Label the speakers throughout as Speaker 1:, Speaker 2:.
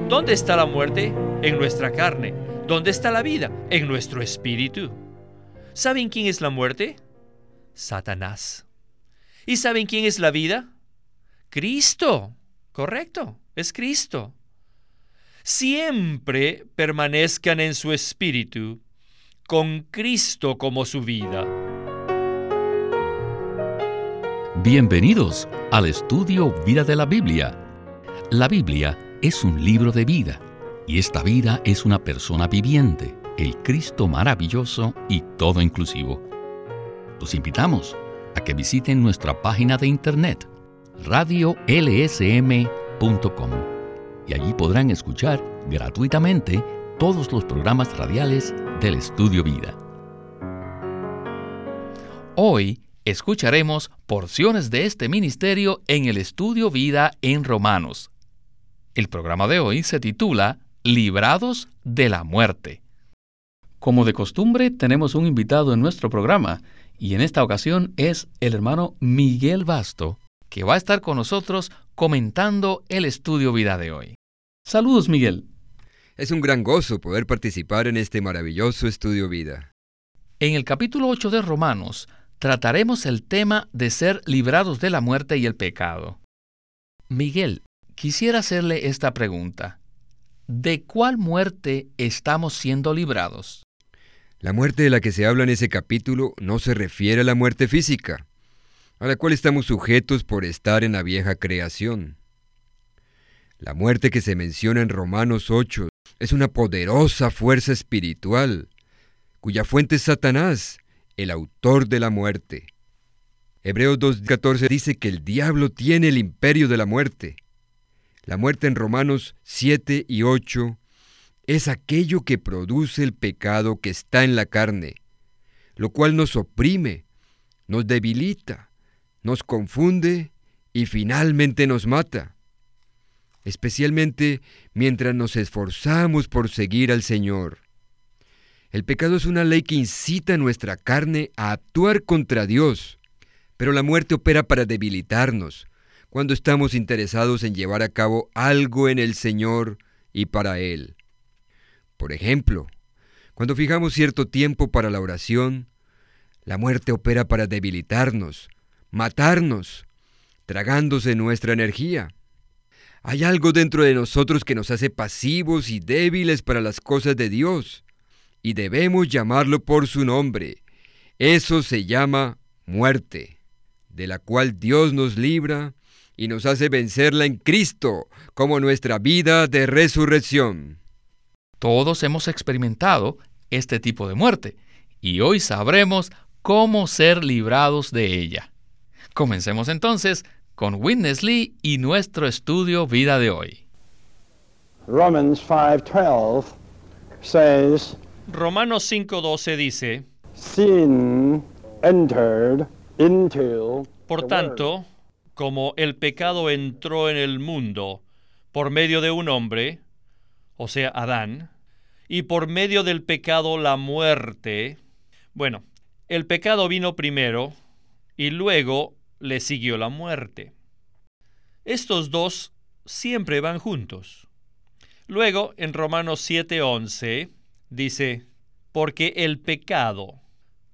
Speaker 1: ¿Dónde está la muerte? En nuestra carne. ¿Dónde está la vida? En nuestro espíritu. ¿Saben quién es la muerte? Satanás. ¿Y saben quién es la vida? Cristo. Correcto, es Cristo. Siempre permanezcan en su espíritu, con Cristo como su vida.
Speaker 2: Bienvenidos al estudio Vida de la Biblia. La Biblia es un libro de vida, y esta vida es una persona viviente, el Cristo maravilloso y todo inclusivo. Los invitamos a que visiten nuestra página de internet, radiolsm.com, y allí podrán escuchar gratuitamente todos los programas radiales del Estudio Vida. Hoy escucharemos porciones de este ministerio en el Estudio Vida en Romanos. El programa de hoy se titula Librados de la muerte. Como de costumbre, tenemos un invitado en nuestro programa, y en esta ocasión es el hermano Miguel Basto, que va a estar con nosotros comentando el Estudio Vida de hoy. Saludos, Miguel.
Speaker 3: Es un gran gozo poder participar en este maravilloso Estudio Vida.
Speaker 2: En el capítulo 8 de Romanos, trataremos el tema de ser librados de la muerte y el pecado. Miguel, quisiera hacerle esta pregunta. ¿De cuál muerte estamos siendo librados?
Speaker 3: La muerte de la que se habla en ese capítulo no se refiere a la muerte física, a la cual estamos sujetos por estar en la vieja creación. La muerte que se menciona en Romanos 8 es una poderosa fuerza espiritual, cuya fuente es Satanás, el autor de la muerte. Hebreos 2:14 dice que el diablo tiene el imperio de la muerte. La muerte en Romanos 7 y 8 es aquello que produce el pecado que está en la carne, lo cual nos oprime, nos debilita, nos confunde y finalmente nos mata, especialmente mientras nos esforzamos por seguir al Señor. El pecado es una ley que incita a nuestra carne a actuar contra Dios, pero la muerte opera para debilitarnos cuando estamos interesados en llevar a cabo algo en el Señor y para Él. Por ejemplo, cuando fijamos cierto tiempo para la oración, la muerte opera para debilitarnos, matarnos, tragándose nuestra energía. Hay algo dentro de nosotros que nos hace pasivos y débiles para las cosas de Dios, y debemos llamarlo por su nombre. Eso se llama muerte, de la cual Dios nos libra y nos hace vencerla en Cristo como nuestra vida de resurrección.
Speaker 2: Todos hemos experimentado este tipo de muerte, y hoy sabremos cómo ser librados de ella. Comencemos entonces con Witness Lee y nuestro estudio Vida de hoy.
Speaker 4: Romans 5:12 says,
Speaker 1: Romanos 5:12 dice,
Speaker 4: sin entered into
Speaker 1: por
Speaker 4: the
Speaker 1: tanto,
Speaker 4: world.
Speaker 1: como el pecado entró en el mundo por medio de un hombre, o sea, Adán, y por medio del pecado la muerte, bueno, el pecado vino primero y luego le siguió la muerte. Estos dos siempre van juntos. Luego, en Romanos 7:11, dice, porque el pecado,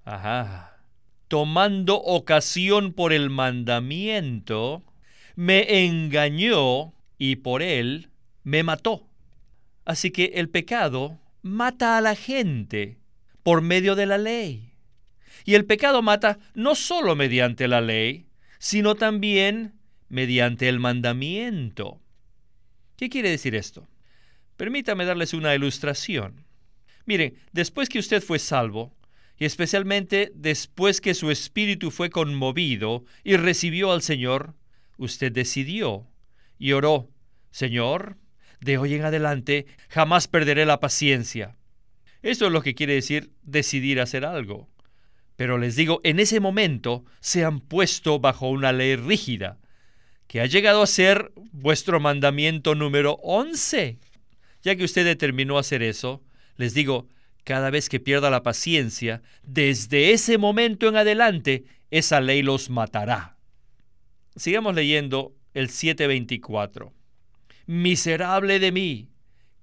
Speaker 1: tomando ocasión por el mandamiento, me engañó y por él me mató. Así que el pecado mata a la gente por medio de la ley. Y el pecado mata no solo mediante la ley, sino también mediante el mandamiento. ¿Qué quiere decir esto? Permítame darles una ilustración. Miren, después que usted fue salvo, y especialmente después que su espíritu fue conmovido y recibió al Señor, usted decidió y oró, Señor, de hoy en adelante jamás perderé la paciencia. Esto es lo que quiere decir decidir hacer algo. Pero les digo, en ese momento se han puesto bajo una ley rígida, que ha llegado a ser vuestro mandamiento número 11. Ya que usted determinó hacer eso, les digo, cada vez que pierda la paciencia, desde ese momento en adelante, esa ley los matará. Sigamos leyendo el 7:24. Miserable de mí,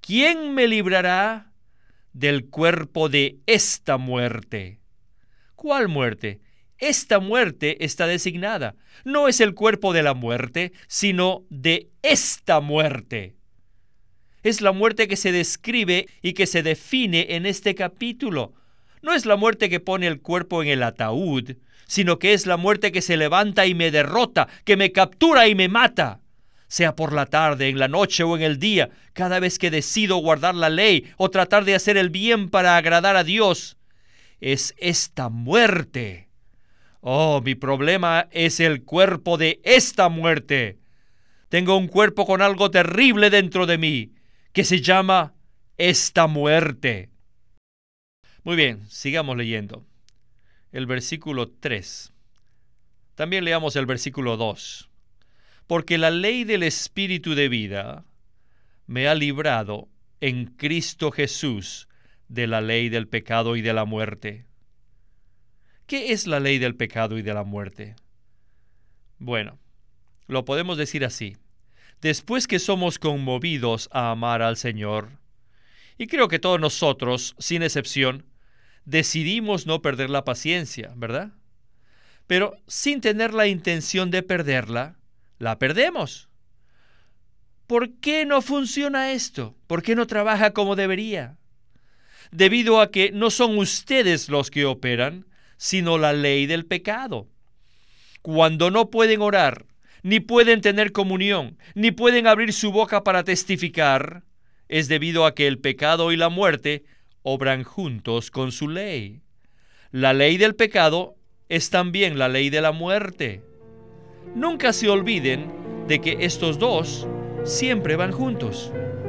Speaker 1: ¿quién me librará del cuerpo de esta muerte? ¿Cuál muerte? Esta muerte está designada. No es el cuerpo de la muerte, sino de esta muerte. Es la muerte que se describe y que se define en este capítulo. No es la muerte que pone el cuerpo en el ataúd, sino que es la muerte que se levanta y me derrota, que me captura y me mata. Sea por la tarde, en la noche o en el día, cada vez que decido guardar la ley o tratar de hacer el bien para agradar a Dios, es esta muerte. Oh, mi problema es el cuerpo de esta muerte. Tengo un cuerpo con algo terrible dentro de mí, que se llama esta muerte. Muy bien, sigamos leyendo. El versículo 3. También leamos el versículo 2. Porque la ley del Espíritu de vida me ha librado en Cristo Jesús de la ley del pecado y de la muerte. ¿Qué es la ley del pecado y de la muerte? Bueno, lo podemos decir así. Después que somos conmovidos a amar al Señor, y creo que todos nosotros, sin excepción, decidimos no perder la paciencia, ¿verdad? Pero sin tener la intención de perderla, la perdemos. ¿Por qué no funciona esto? ¿Por qué no trabaja como debería? Debido a que no son ustedes los que operan, sino la ley del pecado. Cuando no pueden orar, ni pueden tener comunión, ni pueden abrir su boca para testificar, es debido a que el pecado y la muerte obran juntos con su ley. La ley del pecado es también la ley de la muerte. Nunca se olviden de que estos dos siempre van juntos.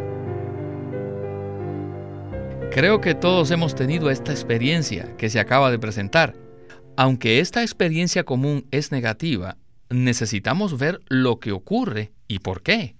Speaker 2: Creo que todos hemos tenido esta experiencia que se acaba de presentar. Aunque esta experiencia común es negativa, necesitamos ver lo que ocurre y por qué.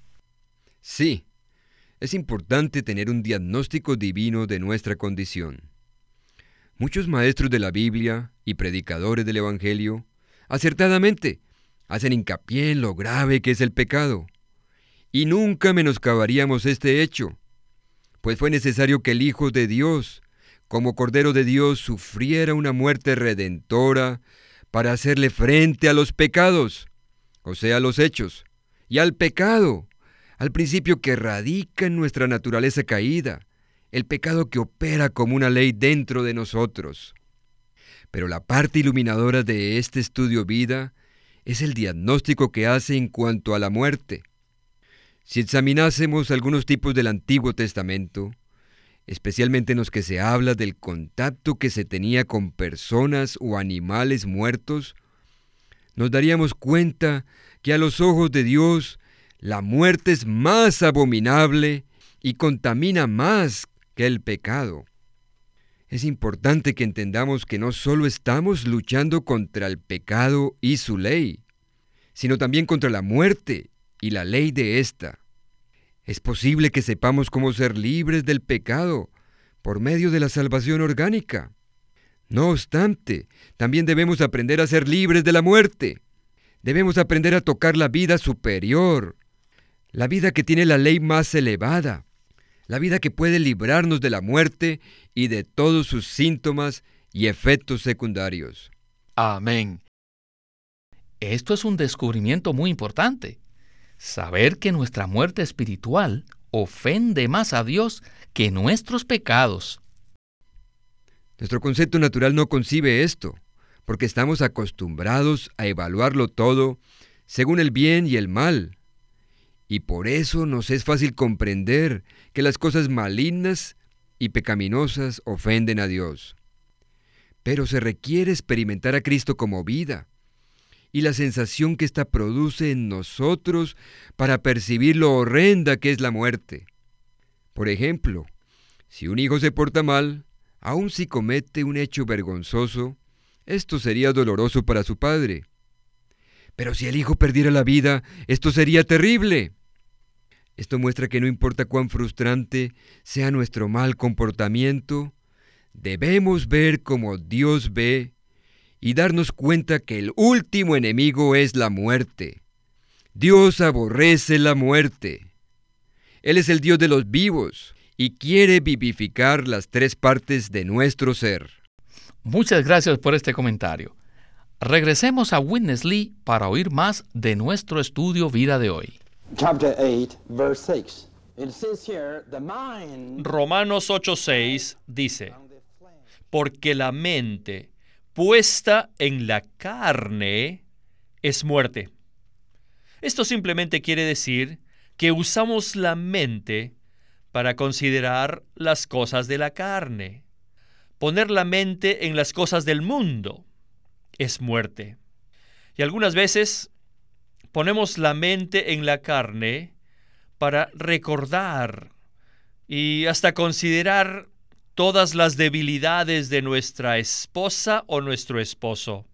Speaker 3: Sí, es importante tener un diagnóstico divino de nuestra condición. Muchos maestros de la Biblia y predicadores del Evangelio, acertadamente, hacen hincapié en lo grave que es el pecado. Y nunca menoscabaríamos este hecho, pues fue necesario que el Hijo de Dios, como Cordero de Dios, sufriera una muerte redentora para hacerle frente a los pecados, o sea, a los hechos, y al pecado, al principio que radica en nuestra naturaleza caída, el pecado que opera como una ley dentro de nosotros. Pero la parte iluminadora de este estudio vida es el diagnóstico que hace en cuanto a la muerte. Si examinásemos algunos tipos del Antiguo Testamento, especialmente en los que se habla del contacto que se tenía con personas o animales muertos, nos daríamos cuenta que a los ojos de Dios la muerte es más abominable y contamina más que el pecado. Es importante que entendamos que no solo estamos luchando contra el pecado y su ley, sino también contra la muerte y la ley de ésta. Es posible que sepamos cómo ser libres del pecado por medio de la salvación orgánica. No obstante, también debemos aprender a ser libres de la muerte. Debemos aprender a tocar la vida superior, la vida que tiene la ley más elevada, la vida que puede librarnos de la muerte y de todos sus síntomas y efectos secundarios.
Speaker 2: Amén. Esto es un descubrimiento muy importante. Saber que nuestra muerte espiritual ofende más a Dios que nuestros pecados.
Speaker 3: Nuestro concepto natural no concibe esto, porque estamos acostumbrados a evaluarlo todo según el bien y el mal. Y por eso nos es fácil comprender que las cosas malignas y pecaminosas ofenden a Dios. Pero se requiere experimentar a Cristo como vida y la sensación que ésta produce en nosotros para percibir lo horrenda que es la muerte. Por ejemplo, si un hijo se porta mal, aun si comete un hecho vergonzoso, esto sería doloroso para su padre. Pero si el hijo perdiera la vida, esto sería terrible. Esto muestra que no importa cuán frustrante sea nuestro mal comportamiento, debemos ver como Dios ve y darnos cuenta que el último enemigo es la muerte. Dios aborrece la muerte. Él es el Dios de los vivos y quiere vivificar las tres partes de nuestro ser.
Speaker 2: Muchas gracias por este comentario. Regresemos a Witness Lee para oír más de nuestro estudio vida de hoy.
Speaker 4: Chapter 8, verse 6. It says here, the mind
Speaker 1: Romanos 8:6 dice, porque la mente puesta en la carne es muerte. Esto simplemente quiere decir que usamos la mente para considerar las cosas de la carne. Poner la mente en las cosas del mundo es muerte. Y algunas veces ponemos la mente en la carne para recordar y hasta considerar todas las debilidades de nuestra esposa o nuestro esposo.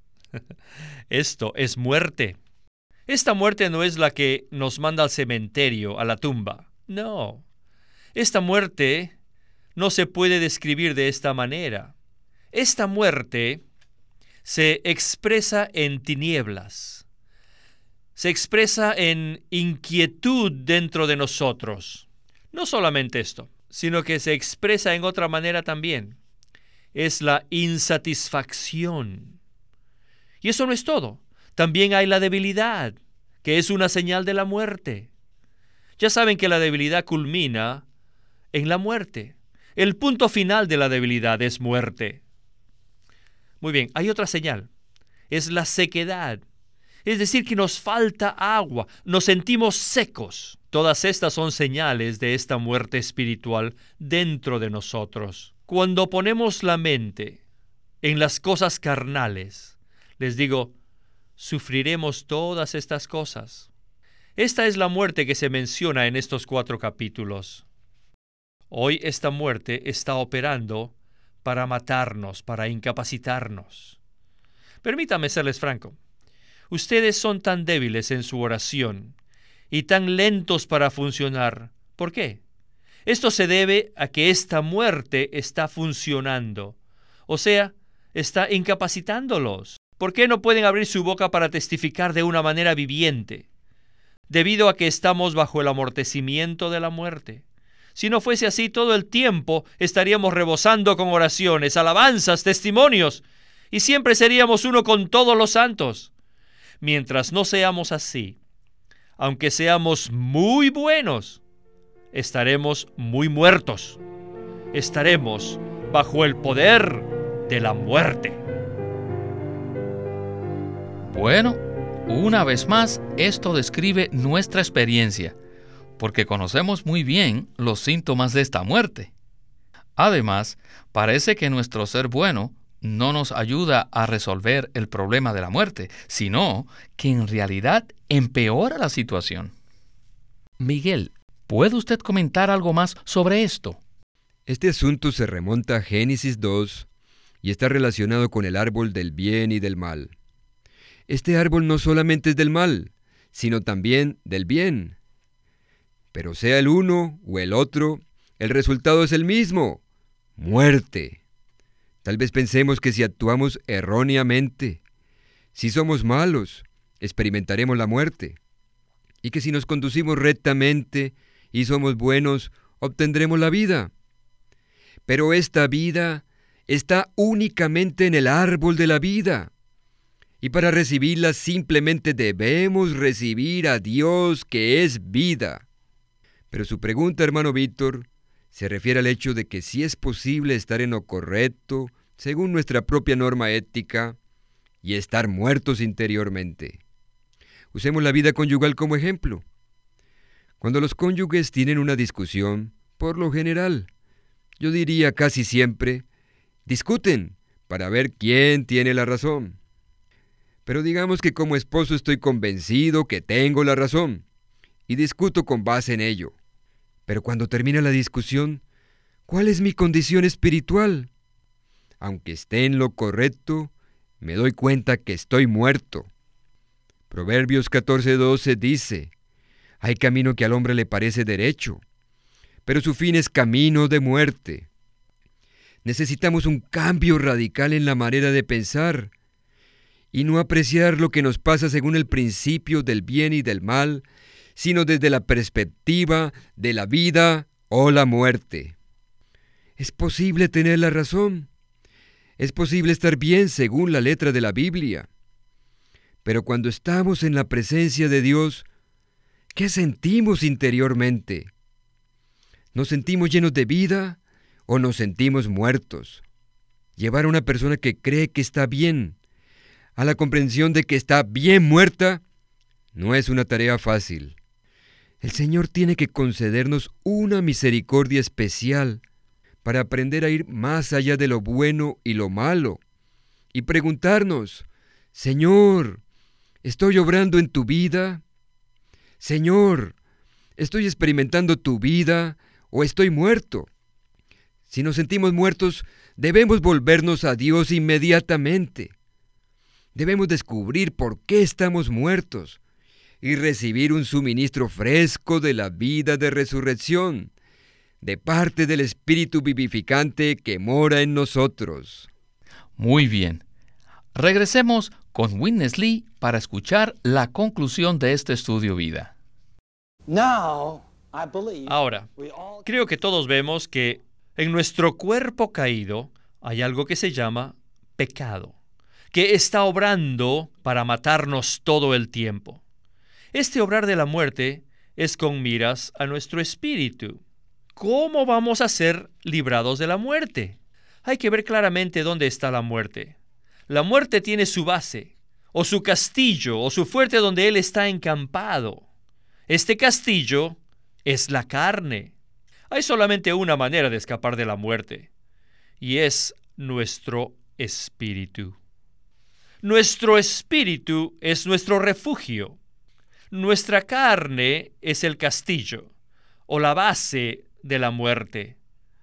Speaker 1: Esto es muerte. Esta muerte no es la que nos manda al cementerio, a la tumba. No. Esta muerte no se puede describir de esta manera. Esta muerte se expresa en tinieblas. Se expresa en inquietud dentro de nosotros. No solamente esto, sino que se expresa en otra manera también. Es la insatisfacción. Y eso no es todo. También hay la debilidad, que es una señal de la muerte. Ya saben que la debilidad culmina en la muerte. El punto final de la debilidad es muerte. Muy bien, hay otra señal. Es la sequedad. Es decir, que nos falta agua, nos sentimos secos. Todas estas son señales de esta muerte espiritual dentro de nosotros. Cuando ponemos la mente en las cosas carnales, les digo, sufriremos todas estas cosas. Esta es la muerte que se menciona en estos 4 capítulos. Hoy esta muerte está operando para matarnos, para incapacitarnos. Permítame serles franco. Ustedes son tan débiles en su oración y tan lentos para funcionar. ¿Por qué? Esto se debe a que esta muerte está funcionando. O sea, está incapacitándolos. ¿Por qué no pueden abrir su boca para testificar de una manera viviente? Debido a que estamos bajo el amortecimiento de la muerte. Si no fuese así, todo el tiempo estaríamos rebosando con oraciones, alabanzas, testimonios, y siempre seríamos uno con todos los santos. Mientras no seamos así, aunque seamos muy buenos, estaremos muy muertos. Estaremos bajo el poder de la muerte.
Speaker 2: Bueno, una vez más, esto describe nuestra experiencia, porque conocemos muy bien los síntomas de esta muerte. Además, parece que nuestro ser bueno no nos ayuda a resolver el problema de la muerte, sino que en realidad empeora la situación. Miguel, ¿puede usted comentar algo más sobre esto?
Speaker 3: Este asunto se remonta a Génesis 2 y está relacionado con el árbol del bien y del mal. Este árbol no solamente es del mal, sino también del bien. Pero sea el uno o el otro, el resultado es el mismo: muerte. Tal vez pensemos que si actuamos erróneamente, si somos malos, experimentaremos la muerte, y que si nos conducimos rectamente y somos buenos, obtendremos la vida. Pero esta vida está únicamente en el árbol de la vida, y para recibirla simplemente debemos recibir a Dios, que es vida. Pero su pregunta, hermano Víctor, se refiere al hecho de que si es posible estar en lo correcto, según nuestra propia norma ética, y estar muertos interiormente. Usemos la vida conyugal como ejemplo. Cuando los cónyuges tienen una discusión, por lo general, yo diría casi siempre, discuten para ver quién tiene la razón. Pero digamos que como esposo estoy convencido que tengo la razón, y discuto con base en ello. Pero cuando termina la discusión, ¿cuál es mi condición espiritual? Aunque esté en lo correcto, me doy cuenta que estoy muerto. Proverbios 14:12 dice, hay camino que al hombre le parece derecho, pero su fin es camino de muerte. Necesitamos un cambio radical en la manera de pensar, y no apreciar lo que nos pasa según el principio del bien y del mal, sino desde la perspectiva de la vida o la muerte. Es posible tener la razón. Es posible estar bien según la letra de la Biblia. Pero cuando estamos en la presencia de Dios, ¿qué sentimos interiormente? ¿Nos sentimos llenos de vida o nos sentimos muertos? Llevar a una persona que cree que está bien a la comprensión de que está bien muerta no es una tarea fácil. El Señor tiene que concedernos una misericordia especial para aprender a ir más allá de lo bueno y lo malo y preguntarnos: Señor, ¿estoy obrando en tu vida? Señor, ¿estoy experimentando tu vida o estoy muerto? Si nos sentimos muertos, debemos volvernos a Dios inmediatamente. Debemos descubrir por qué estamos muertos y recibir un suministro fresco de la vida de resurrección, de parte del Espíritu vivificante que mora en nosotros.
Speaker 2: Muy bien. Regresemos con Witness Lee para escuchar la conclusión de este estudio vida.
Speaker 1: Ahora, creo que todos vemos que en nuestro cuerpo caído hay algo que se llama pecado, que está obrando para matarnos todo el tiempo. Este obrar de la muerte es con miras a nuestro espíritu. ¿Cómo vamos a ser librados de la muerte? Hay que ver claramente dónde está la muerte. La muerte tiene su base, o su castillo, o su fuerte donde él está encampado. Este castillo es la carne. Hay solamente una manera de escapar de la muerte, y es nuestro espíritu. Nuestro espíritu es nuestro refugio. Nuestra carne es el castillo, o la base de la muerte.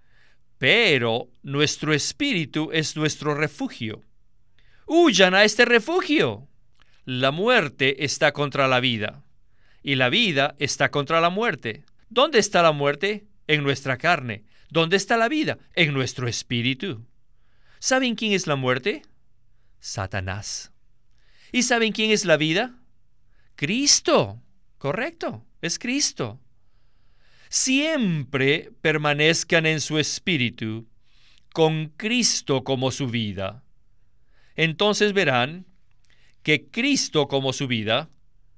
Speaker 1: Pero nuestro espíritu es nuestro refugio. ¡Huyan a este refugio! La muerte está contra la vida, y la vida está contra la muerte. ¿Dónde está la muerte? En nuestra carne. ¿Dónde está la vida? En nuestro espíritu. ¿Saben quién es la muerte? Satanás. ¿Y saben quién es la vida? Cristo. Correcto, es Cristo. Siempre permanezcan en su espíritu, con Cristo como su vida. Entonces verán que Cristo como su vida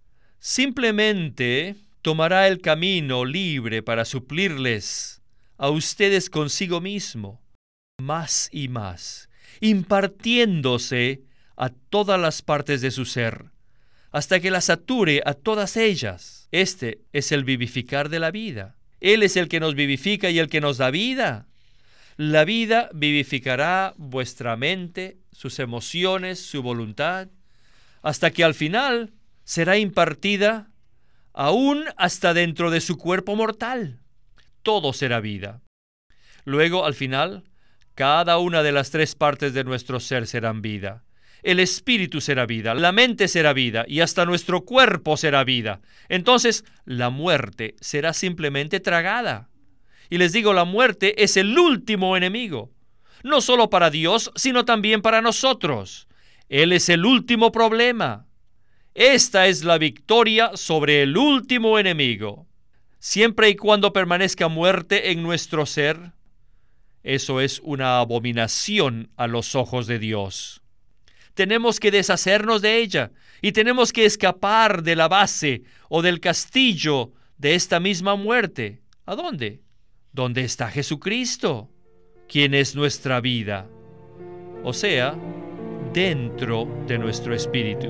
Speaker 1: simplemente tomará el camino libre para suplirles a ustedes consigo mismo, más y más, impartiéndose a todas las partes de su ser, hasta que las sature a todas ellas. Este es el vivificar de la vida. Él es el que nos vivifica y el que nos da vida. La vida vivificará vuestra mente, sus emociones, su voluntad, hasta que al final será impartida aún hasta dentro de su cuerpo mortal. Todo será vida. Luego, al final, cada una de las tres partes de nuestro ser serán vida. El espíritu será vida, la mente será vida y hasta nuestro cuerpo será vida. Entonces, la muerte será simplemente tragada. Y les digo, la muerte es el último enemigo, no solo para Dios, sino también para nosotros. Él es el último problema. Esta es la victoria sobre el último enemigo. Siempre y cuando permanezca muerte en nuestro ser, eso es una abominación a los ojos de Dios. Tenemos que deshacernos de ella y tenemos que escapar de la base o del castillo de esta misma muerte. ¿A dónde? ¿Dónde está Jesucristo? ¿Quién es nuestra vida? O sea, dentro de nuestro espíritu.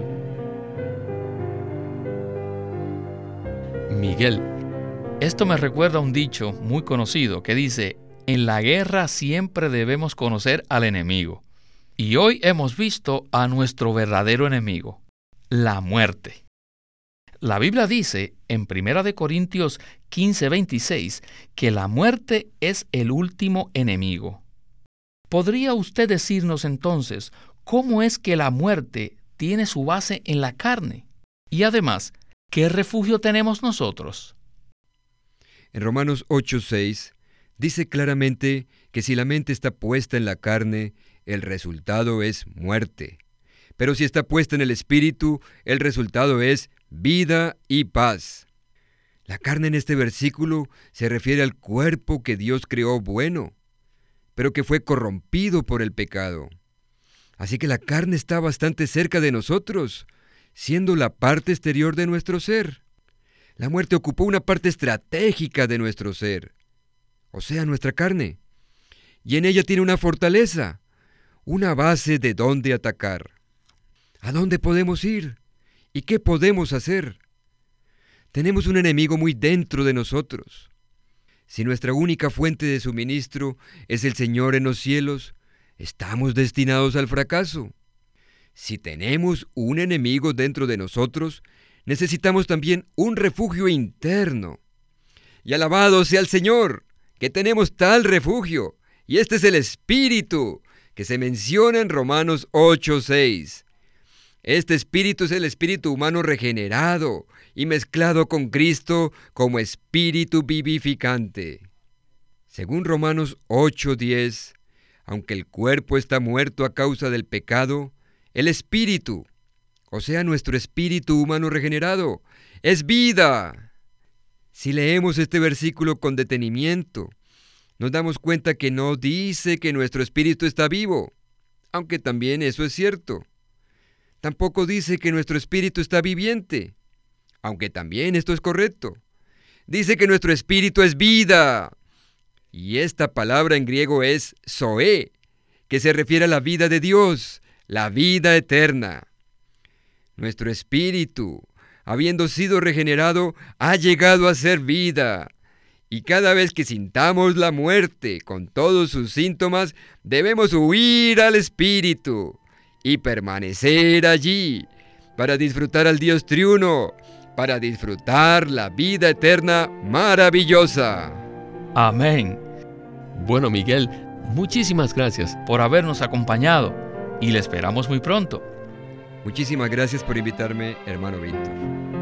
Speaker 2: Miguel, esto me recuerda a un dicho muy conocido que dice: en la guerra siempre debemos conocer al enemigo. Y hoy hemos visto a nuestro verdadero enemigo, la muerte. La Biblia dice en 1 Corintios 15:26 que la muerte es el último enemigo. ¿Podría usted decirnos entonces cómo es que la muerte tiene su base en la carne? Y además, ¿qué refugio tenemos nosotros?
Speaker 3: En Romanos 8:6 dice claramente que si la mente está puesta en la carne, el resultado es muerte. Pero si está puesta en el espíritu, el resultado es vida y paz. La carne en este versículo se refiere al cuerpo que Dios creó bueno, pero que fue corrompido por el pecado. Así que la carne está bastante cerca de nosotros, siendo la parte exterior de nuestro ser. La muerte ocupó una parte estratégica de nuestro ser, o sea, nuestra carne, y en ella tiene una fortaleza, una base de dónde atacar. ¿A dónde podemos ir? ¿Y qué podemos hacer? Tenemos un enemigo muy dentro de nosotros. Si nuestra única fuente de suministro es el Señor en los cielos, estamos destinados al fracaso. Si tenemos un enemigo dentro de nosotros, necesitamos también un refugio interno. Y alabado sea el Señor, que tenemos tal refugio, y este es el Espíritu, que se menciona en Romanos 8:6. Este Espíritu es el espíritu humano regenerado y mezclado con Cristo como espíritu vivificante. Según Romanos 8:10, aunque el cuerpo está muerto a causa del pecado, el espíritu, o sea, nuestro espíritu humano regenerado, es vida. Si leemos este versículo con detenimiento, nos damos cuenta que no dice que nuestro espíritu está vivo, aunque también eso es cierto. Tampoco dice que nuestro espíritu está viviente, aunque también esto es correcto. Dice que nuestro espíritu es vida. Y esta palabra en griego es zoe, que se refiere a la vida de Dios, la vida eterna. Nuestro espíritu, habiendo sido regenerado, ha llegado a ser vida. Y cada vez que sintamos la muerte con todos sus síntomas, debemos huir al espíritu y permanecer allí para disfrutar al Dios triuno, para disfrutar la vida eterna maravillosa.
Speaker 2: Amén. Bueno, Miguel, muchísimas gracias por habernos acompañado y le esperamos muy pronto.
Speaker 3: Muchísimas gracias por invitarme, hermano Víctor.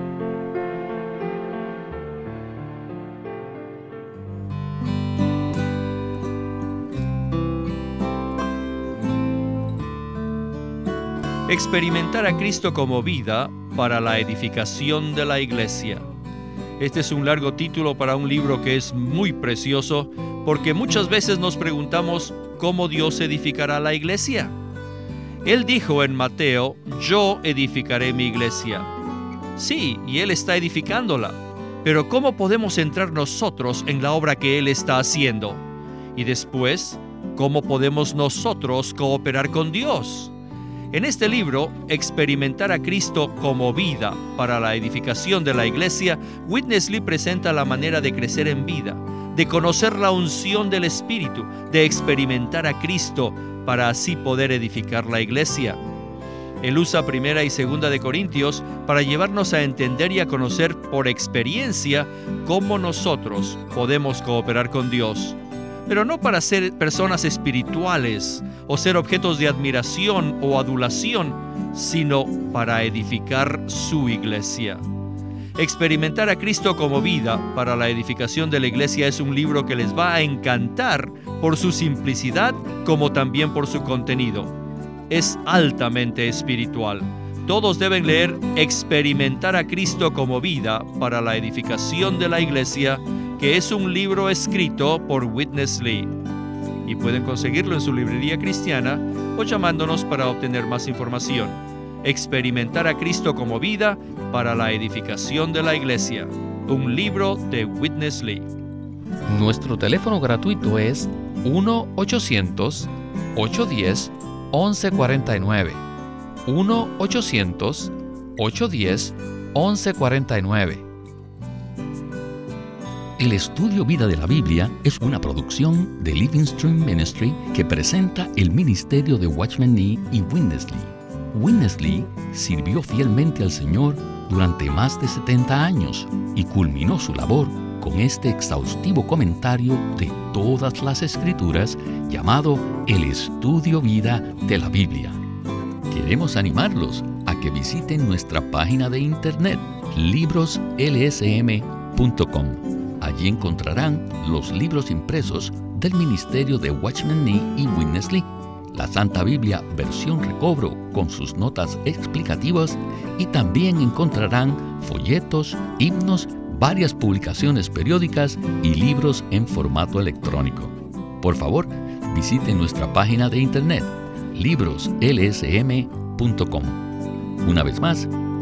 Speaker 1: Experimentar a Cristo como vida para la edificación de la iglesia. Este es un largo título para un libro que es muy precioso, porque muchas veces nos preguntamos cómo Dios edificará la iglesia. Él dijo en Mateo: yo edificaré mi iglesia. Sí, y Él está edificándola, pero ¿cómo podemos entrar nosotros en la obra que Él está haciendo? Y después, ¿cómo podemos nosotros cooperar con Dios? En este libro, Experimentar a Cristo como vida para la edificación de la iglesia, Witness Lee presenta la manera de crecer en vida, de conocer la unción del Espíritu, de experimentar a Cristo para así poder edificar la iglesia. Él usa 1 y 2 de Corintios para llevarnos a entender y a conocer por experiencia cómo nosotros podemos cooperar con Dios. Pero no para ser personas espirituales o ser objetos de admiración o adulación, sino para edificar su iglesia. Experimentar a Cristo como vida para la edificación de la iglesia es un libro que les va a encantar por su simplicidad como también por su contenido. Es altamente espiritual. Todos deben leer Experimentar a Cristo como vida para la edificación de la iglesia, que es un libro escrito por Witness Lee. Y pueden conseguirlo en su librería cristiana o llamándonos para obtener más información. Experimentar a Cristo como vida para la edificación de la iglesia. Un libro de Witness Lee.
Speaker 2: Nuestro teléfono gratuito es 1-800-810-1149. 1-800-810-1149. El estudio Vida de la Biblia es una producción de Living Stream Ministry que presenta el ministerio de Watchman Nee y Witness Lee. Witness Lee sirvió fielmente al Señor durante más de 70 años y culminó su labor con este exhaustivo comentario de todas las Escrituras llamado El Estudio Vida de la Biblia. Queremos animarlos a que visiten nuestra página de internet libroslsm.com. Allí encontrarán los libros impresos del ministerio de Watchman Nee y Witness Lee, la Santa Biblia versión recobro con sus notas explicativas, y también encontrarán folletos, himnos, varias publicaciones periódicas y libros en formato electrónico. Por favor, visite nuestra página de internet, libroslsm.com. Una vez más,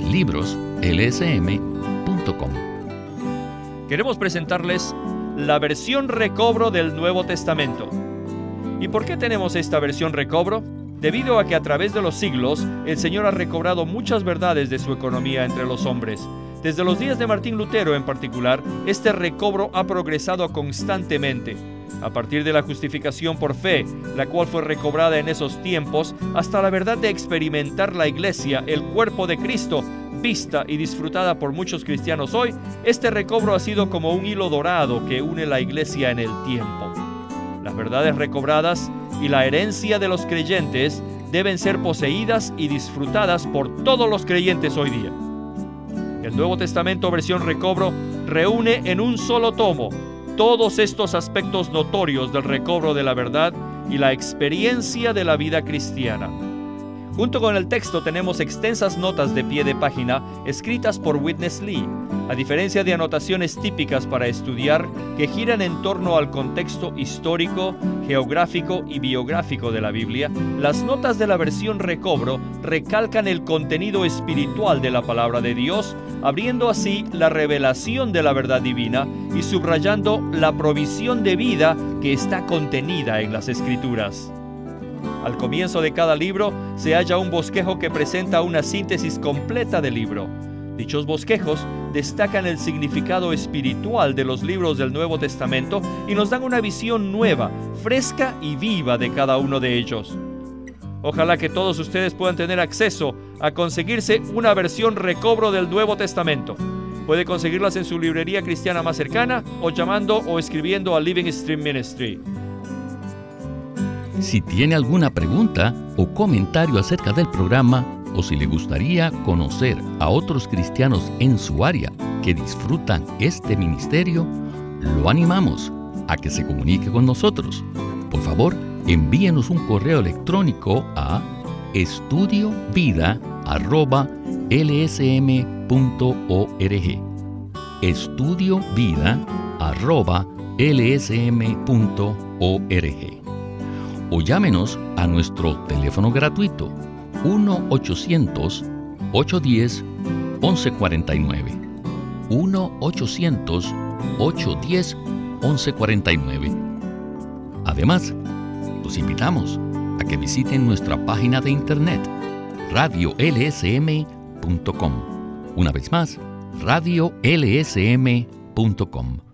Speaker 2: libroslsm.com.
Speaker 1: Queremos presentarles la versión recobro del Nuevo Testamento. ¿Y por qué tenemos esta versión recobro? Debido a que a través de los siglos, el Señor ha recobrado muchas verdades de su economía entre los hombres. Desde los días de Martín Lutero en particular, este recobro ha progresado constantemente. A partir de la justificación por fe, la cual fue recobrada en esos tiempos, hasta la verdad de experimentar la Iglesia, el cuerpo de Cristo, vista y disfrutada por muchos cristianos hoy, este recobro ha sido como un hilo dorado que une la Iglesia en el tiempo. Las verdades recobradas y la herencia de los creyentes deben ser poseídas y disfrutadas por todos los creyentes hoy día. El Nuevo Testamento versión recobro reúne en un solo tomo todos estos aspectos notorios del recobro de la verdad y la experiencia de la vida cristiana. Junto con el texto tenemos extensas notas de pie de página escritas por Witness Lee, a diferencia de anotaciones típicas para estudiar que giran en torno al contexto histórico, geográfico y biográfico de la Biblia. Las notas de la versión recobro recalcan el contenido espiritual de la palabra de Dios, abriendo así la revelación de la verdad divina y subrayando la provisión de vida que está contenida en las Escrituras. Al comienzo de cada libro se halla un bosquejo que presenta una síntesis completa del libro. Dichos bosquejos destacan el significado espiritual de los libros del Nuevo Testamento y nos dan una visión nueva, fresca y viva de cada uno de ellos. Ojalá que todos ustedes puedan tener acceso a conseguirse una versión recobro del Nuevo Testamento. Puede conseguirlas en su librería cristiana más cercana o llamando o escribiendo a Living Stream Ministry.
Speaker 2: Si tiene alguna pregunta o comentario acerca del programa, o si le gustaría conocer a otros cristianos en su área que disfrutan este ministerio, lo animamos a que se comunique con nosotros. Por favor, envíenos un correo electrónico a estudiovida@lsm.org. estudiovida@lsm.org. O llámenos a nuestro teléfono gratuito 1-800-810-1149. 1-800-810-1149. Además, los invitamos a que visiten nuestra página de internet, radiolsm.com. Una vez más, radiolsm.com.